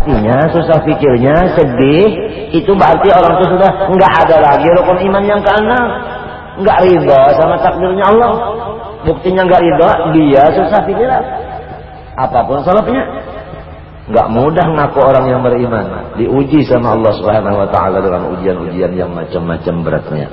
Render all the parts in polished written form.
hatinya, susah pikirnya, sedih, itu berarti orang itu sudah enggak ada lagi rukun iman yang keenam. Enggak ridha sama takdirnya Allah. Buktinya enggak ridha, dia susah pikiran. Apapun salafnya. Enggak mudah ngaku orang yang beriman. Diuji sama Allah Subhanahu wa taala dengan ujian-ujian yang macam-macam beratnya.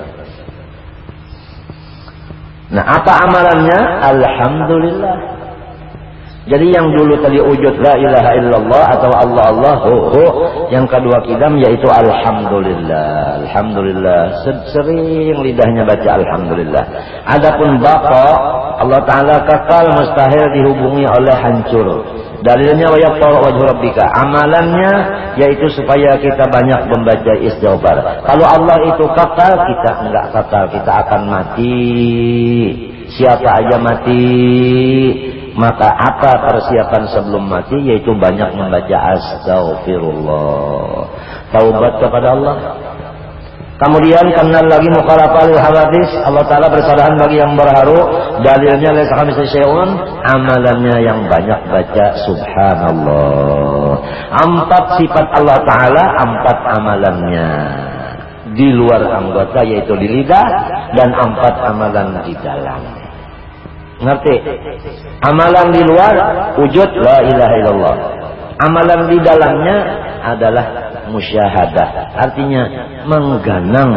Nah, apa amalannya? Alhamdulillah. Jadi yang dulu tadi wujud la ilaha illallah atau Allah Allah yang kedua kidam yaitu alhamdulillah. Alhamdulillah. Sering lidahnya baca alhamdulillah. Adapun baqa Allah taala kekal mustahil dihubungi oleh hancur. Dalilnya wa yaqra wajhu rabbika. Amalannya yaitu supaya kita banyak membaca istighfar. Kalau Allah itu kekal, kita enggak kekal, kita akan mati. Siapa aja mati. Maka apa persiapan sebelum mati? Yaitu banyak membaca astaghfirullah, taubat kepada Allah. Kemudian kenal lagi mukhalafah lil hawadis. Allah taala bersalahan bagi yang berharu. Dalilnya laisa kamitslihi syai'un, amalannya yang banyak baca subhanallah. 4 sifat Allah taala, 4 amalannya di luar anggota yaitu di lidah, dan 4 amalan di dalam. Ngerti? Amalan di luar wujud la ilaha illallah. Amalan di dalamnya adalah musyahadah. Artinya menganang,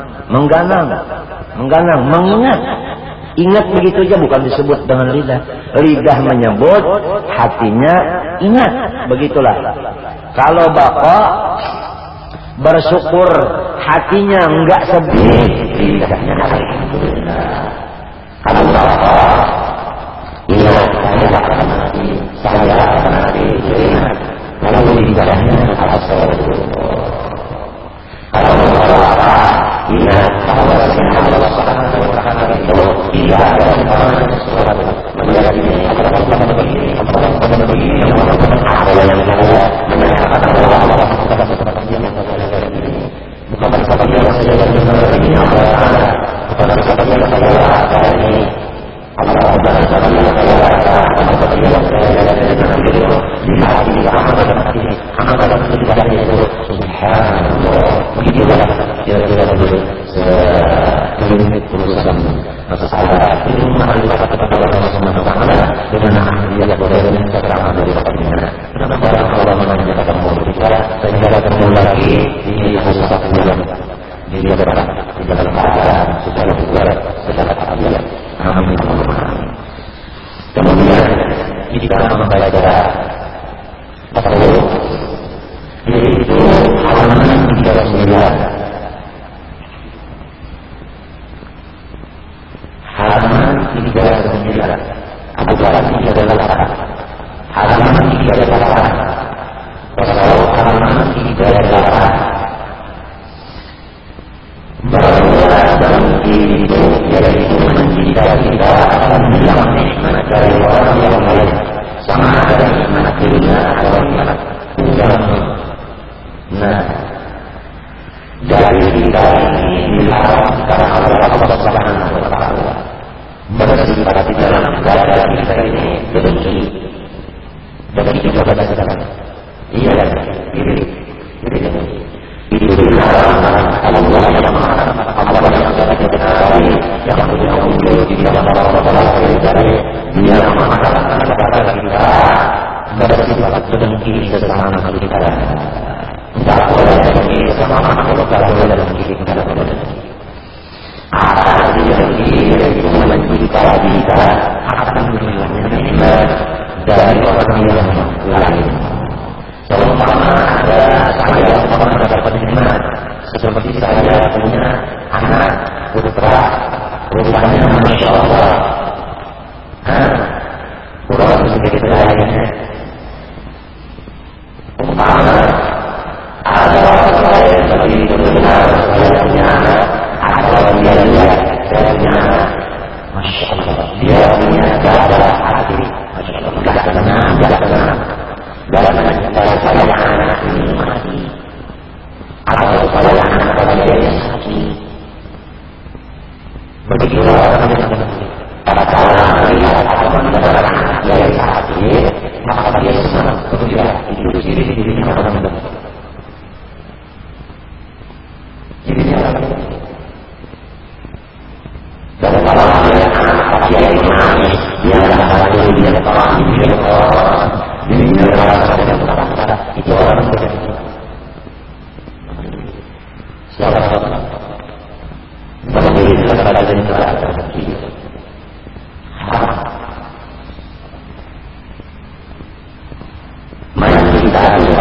mengingat. Ingat begitu aja, bukan disebut dengan lidah. Lidah menyebut, hatinya ingat. Begitulah. Kalau bapak bersyukur, hatinya enggak sedih, lidahnya alhamdulillah. Kalau bapak ingat, saya akan mati, ingat. Lalu lidahnya astagfirullah. Kalau bapak ingat bahwa Allah Subhanahu wa taala itu tidak ada sesuatu menjadi apa yang saya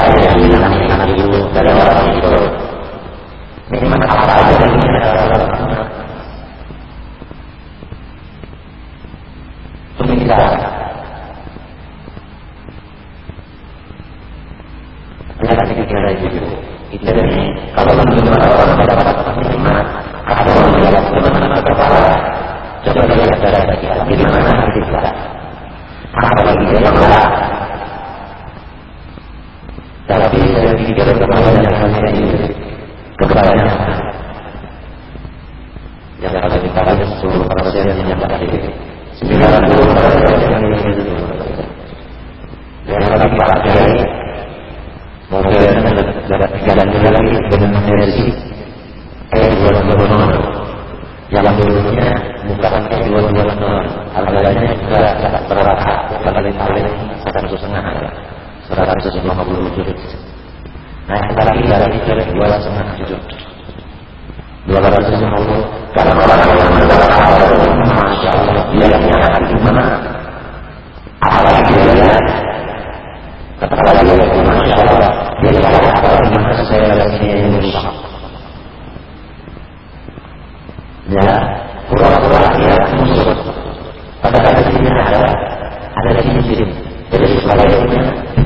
yang bilang itu dari orang itu memang apa aja ini adalah pemikiran. Ada pikiran itu ini kalau orang dapat nikmat atau melihat bagaimana kepala coba lihat darah kita di mana kita apalagi yang berat tapi saya pikir kebanyakan ini kebanyakan yang ada di dalam 10% yang tadi 90% yang itu yang lagi pakai mobil jalan lagi dengan versi E220 yang dulunya bukan E220 harganya juga sangat berapa paling 1,5 150 juta. Nah, lagi dari 2,5 juta. 250 karena orang yang berapa Masya Allah dia yang akan gimana apalagi dia lihat kata dia Masya Allah dia lihat bagaimana saya lagi Indonesia ya pura-pura dia musuh padahal di sini ada di sini jadi sebagainya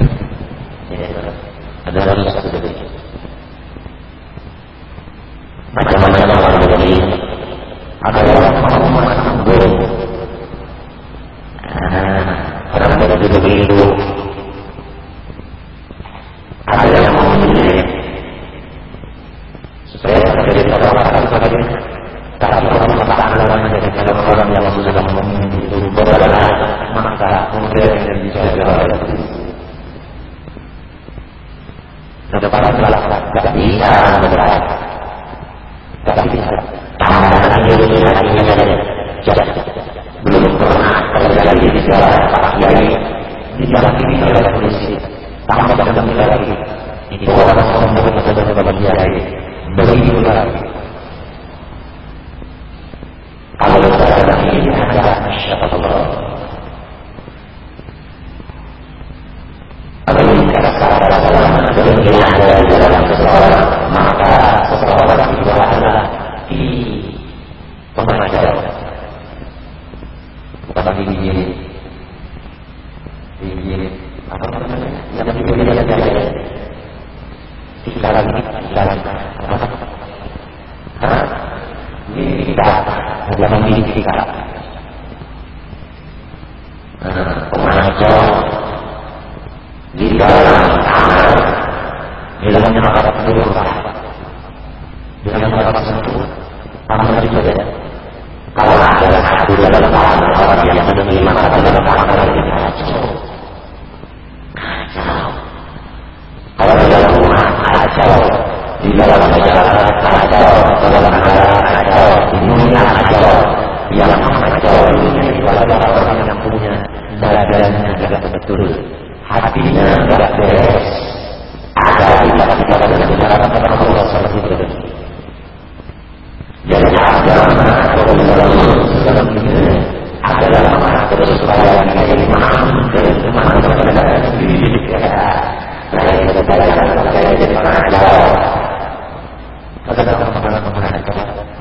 ada harus satu demi macam-macam orang begini ada yang mau menanggung orang begitu ada yang mau memilih supaya terjadi perlawanan sebagainya tapi orang menjadi orang yang sudah memilih itu berbeda maka kemudian yang dijaga kepada Allah tidak bisa bergerak tidak bisa tangan Indonesia ini saja belum pernah terjadi di dalam kiai di dalam ini oleh polisi tanpa dalam lagi itu orang sombong dalam kiai begitu lagi kalau dalam ini ada Masya Allah apabila salah berpikir ada di dalam seseorang maka seseorang itu adalah di pengajar bukan di apa namanya yang diberi dari tikaran apa tidak memiliki tikaran pengajar di dalam tangan di dalam masyarakat berubah di dalam masyarakat sentuh tangan juga ya kalau ada satu dalam tangan orang yang menerima dalam tangan kacau kalau di dalam rumah kacau di dalam masyarakat kacau di dalam negara kacau di dunia kacau yang kacau dunia itu adalah orang yang punya dadanya tidak betul hatinya tidak beres ada di dalam masyarakat Allah seperti itu jadi agama dalam ini adalah terus supaya kita imam dan iman kepada diri kita saya jadi pengajar kata pengajar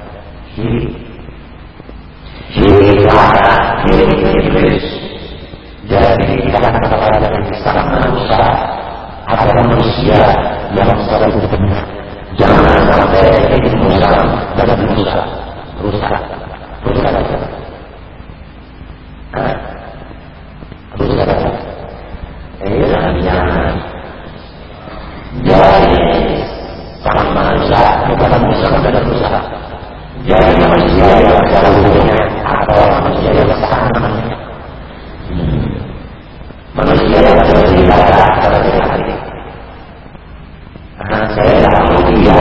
ini iblis jadi jangan kepada yang sama manusia atau manusia yang salah itu benar jangan sampai ini rusak dan rusak jangan jadi sama manusia bukan manusia dan rusak jadi manusia yang salah hubungannya atau manusia yang salah namanya manusia yang berbicara seperti ini saya tahu dia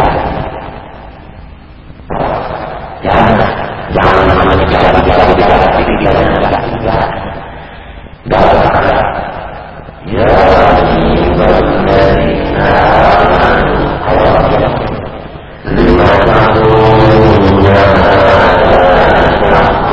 jangan namanya bicara pikirannya tidak dalam ya ibadina Allah lima tahun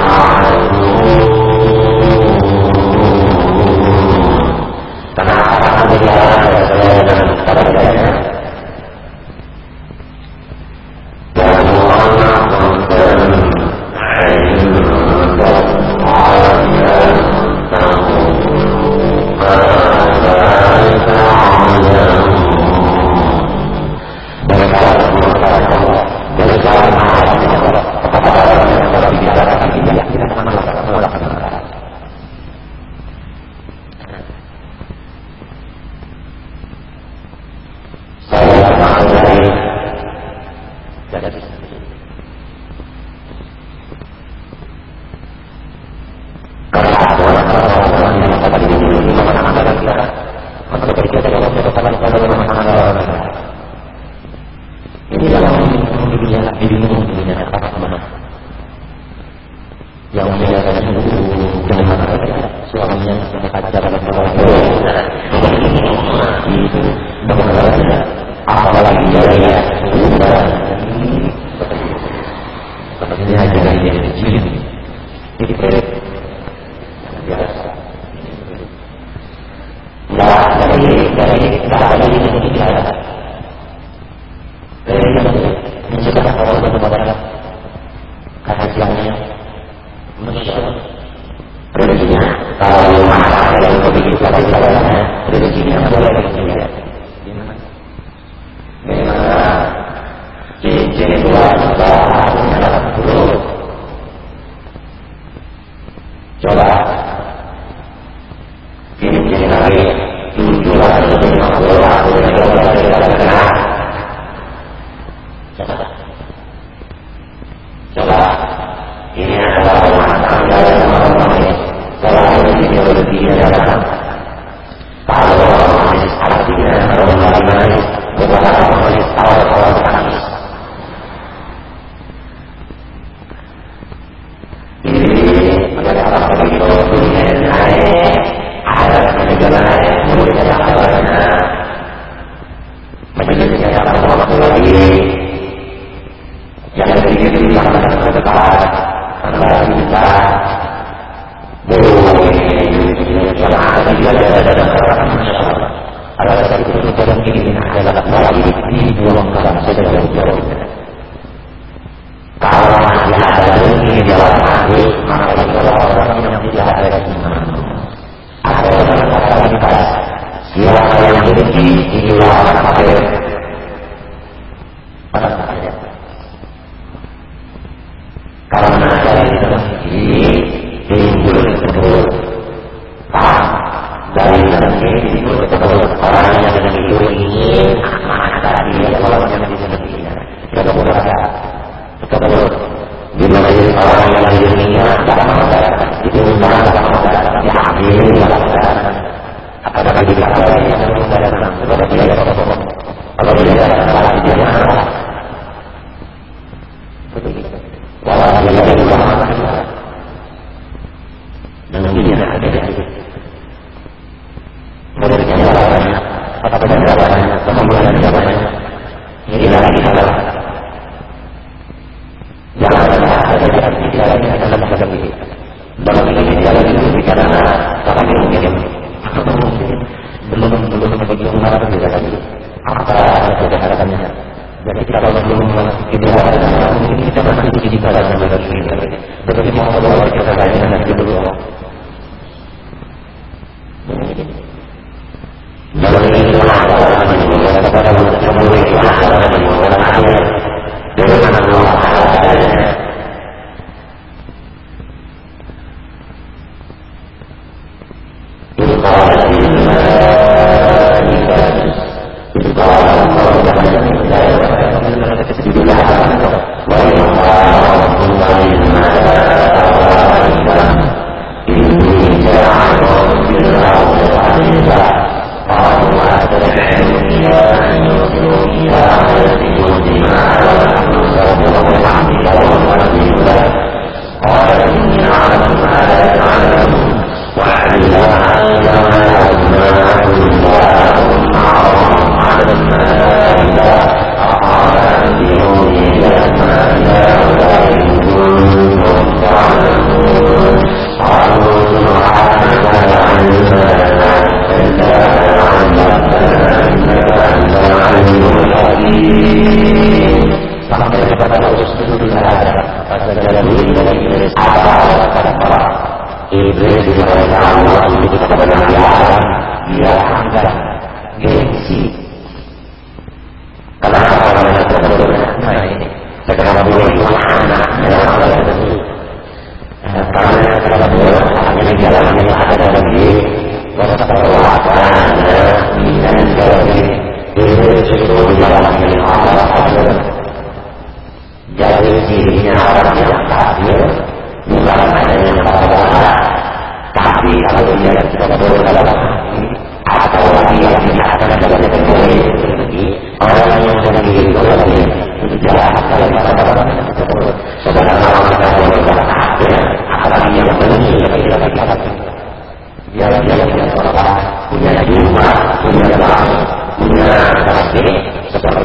Ini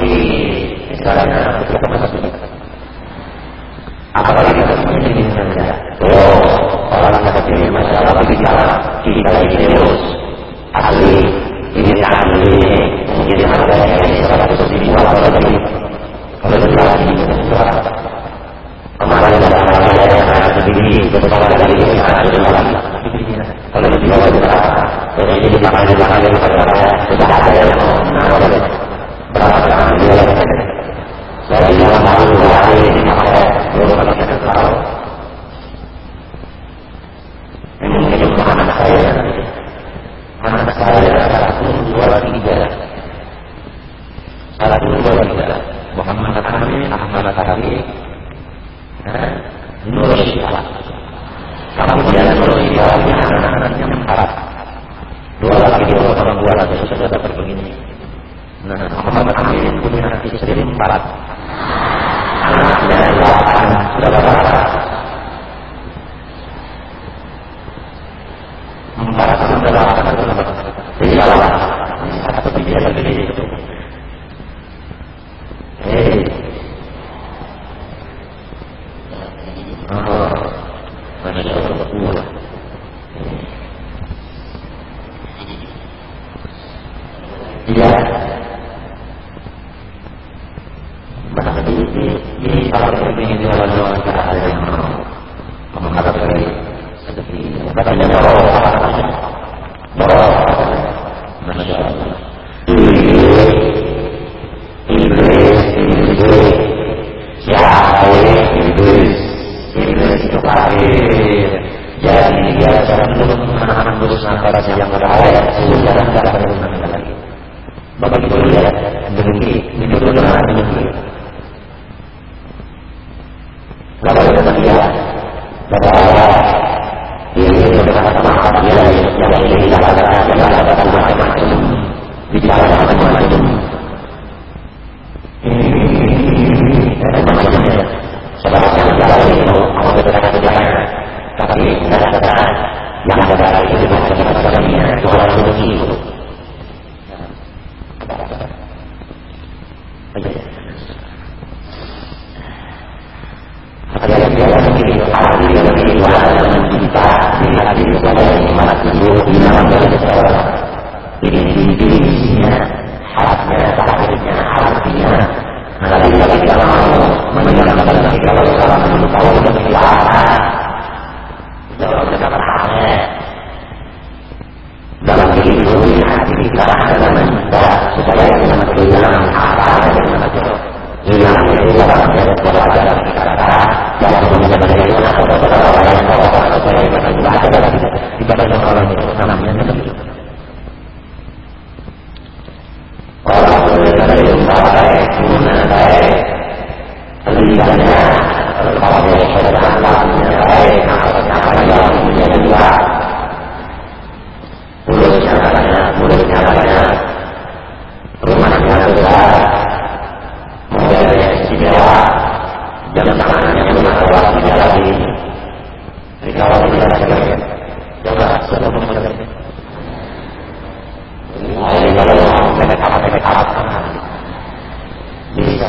misalnya kita masuk apalagi ini saja. Orang yang terjadi masalah bicara kita ini terus asli ini asli ini ada yang salah satu di bawah lagi kalau lagi kemarin ada yang sendiri beberapa dari kalau di bawah jadi di belakang sudah ada yang berapa saya bilang baru hari ini belum kita tahu ini mungkin anak saya satu dua tiga Muhammad Hamid Ahmad Hamid Nur Syifa kemudian Nur Syifa anak-anaknya 4 2 lagi 2 orang 2 lagi sudah dapat begini. Nah Muhammad Hamid punya istri 4 anaknya 8 sudah berapa 4 sudah berapa jadi satu tiga lagi itu Masya Allah iya bahkan di kalau ingin jalan-jalan ke ada yang mengharapkan seperti katanya borong Masya Allah Iblis itu kafir jadi dia belum menahan berusaha pada yang beraya sehingga tidak akan berusaha lagi Bapak Ibu lihat dengki itu benar dengki kalau dia beraya ini berkata-kata dia yang ini dikatakan macam-macam bicara macam-macam tapi kata-kata yang ada itu macam-macamnya itu orang dengki ada yang dia sendiri ada yang kita lihat di sana mana dulu di mana seseorang ini isinya haknya takdirnya artinya kalau kita mau menjalankan kalau seorang tahu lebih lama dalam kedatangannya dalam kehidupan hati kita adalah kita supaya kita menjalankan apa yang kita hilang itu dalam keadaan kita dalam menjalankan itu atau orang yang supaya kita tidak ada di badan orang itu namanya orang yang baik guna baik terlibatnya kalau keadaannya baik apa yang menjadi baik mulutnya banyak rumahnya besar mobilnya istimewa jam tangannya bermasalah tidak lagi jadi kalau tidak ada coba sudah mengerti mereka bisa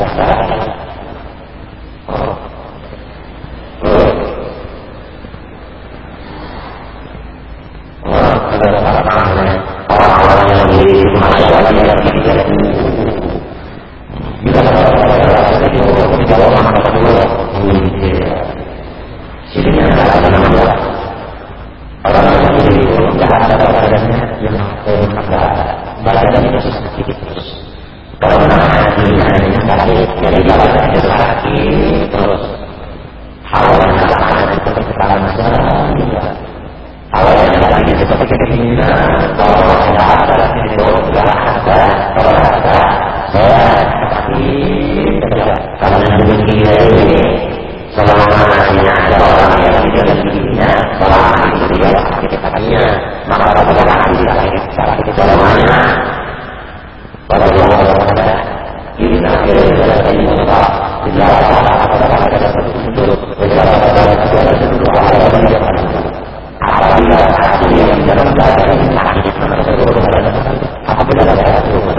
orang-orang yang di masyarakat yang tidak bisa sini ada nama orang yang tidak ada badannya yang badannya itu sedikit terus karena hatinya yang sakit jadi badannya sakit terus hawanya seperti kepala masalah awalnya lagi seperti keinginan kalau tidak ada itu tidak ada kalau ada saya tapi karena demikian ini selama hanya ada orang yang tidak dirinya selama itu dia sakit hatinya maka apabila dia sakit selamanya pada Allah ada ini nanti adalah Allah tidak ada untuk apabila hati yang dalam keadaan sakit apabila ada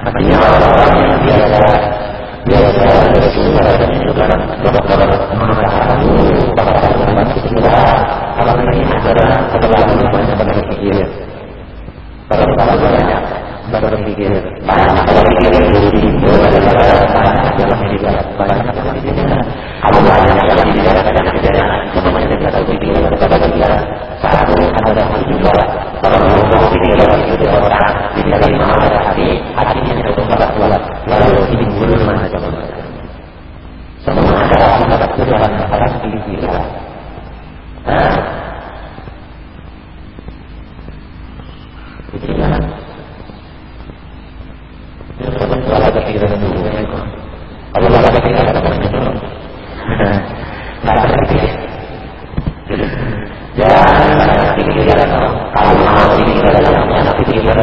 Artinya orang-orang yang biasa bersuara dan juga dokter mengatakan kalau ini adalah keterlaluan banyak berpikir, banyak berpikir, banyak dalam hidup, banyak kalau banyak dalam hidup kadang-kadang semuanya tidak berpikir kepada dia satu adalah juga kalau berpikir itu orang tidak ada hatinya itu sangat kuat lalu timbul macam semua ada Tuhan atas pikiran. Pikiran. Kalau ada pikiran dulu, kalau ada pikiran dulu, ada pikiran. Jangan pikiran. Kalau mau pikiran, jangan pikiran.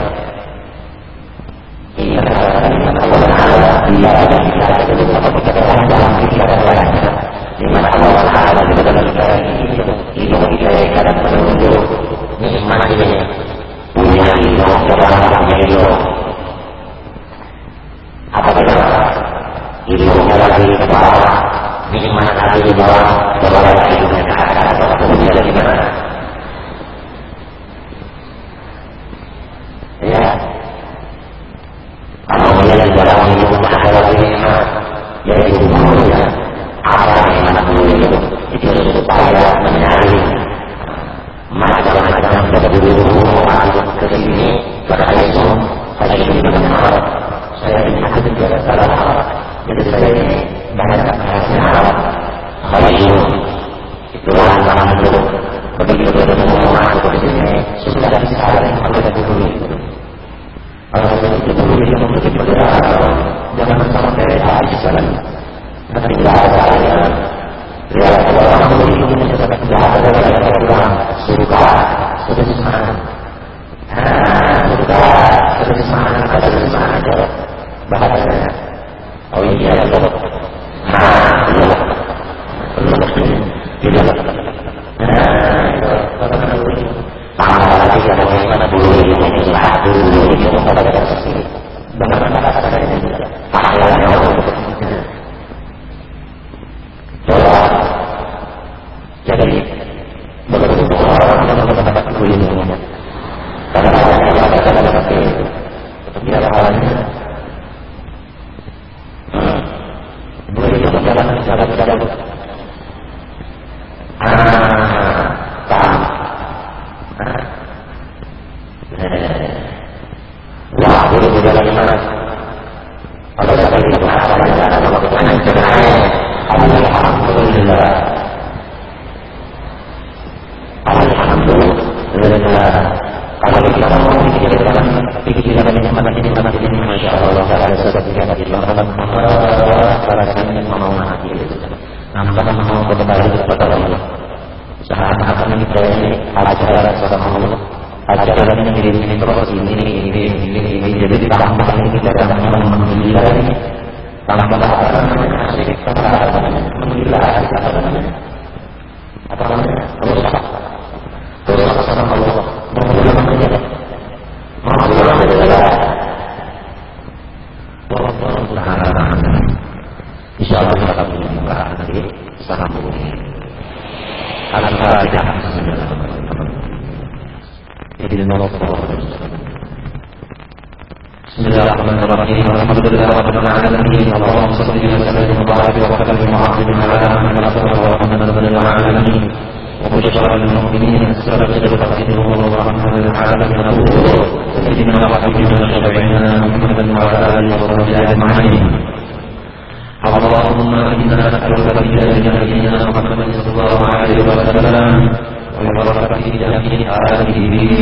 اللهم إنا نسألك بجاه نبينا محمد صلى الله عليه وسلم وبركاته جميع آله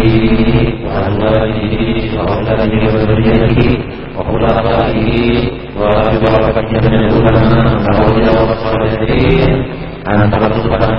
وأزواجه وأولاده وذريته وخلفائه وبركة جميع العلماء والأولياء والصالحين أن ترزقنا